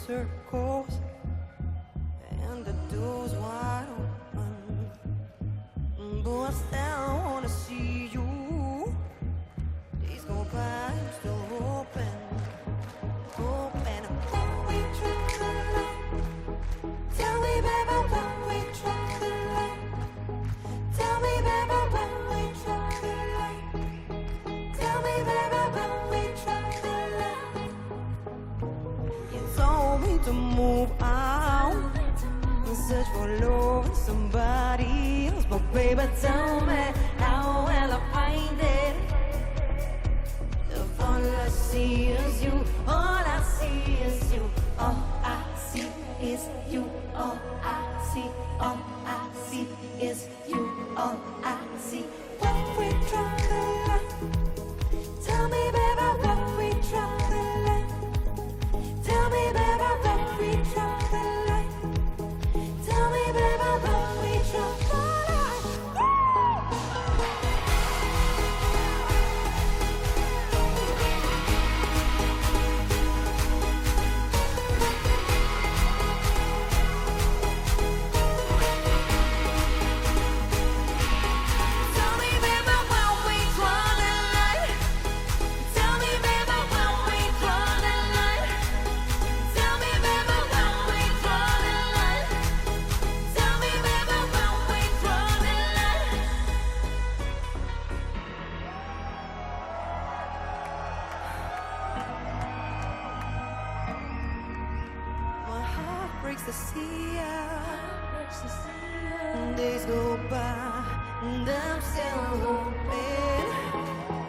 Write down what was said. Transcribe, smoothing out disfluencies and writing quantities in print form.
circles and the door's wide open, but I still wanna see you. Days go by, I'm still hoping. When we drop the line, tell me, baby, when we drop the line. Tell me, baby, when we drop the line. Tell me, baby, when we drop the line. You told me to move on and search for love in somebody else, but baby, tell me, how will I find it? If all I see is you, all I see is you, all I see is you, all I see is you, all I see. When we drop the line, tell me, baby, when we drop the line. Tell me, baby, when we drop the line. Tell me, baby, when we drop the line. Tell me, baby, when we draw the line. Tell me, baby, when we draw the line. Tell me, baby, when we draw the line. Tell me, baby, when we draw the line. My heart breaks to see ya. Days go by and I'm still hoping.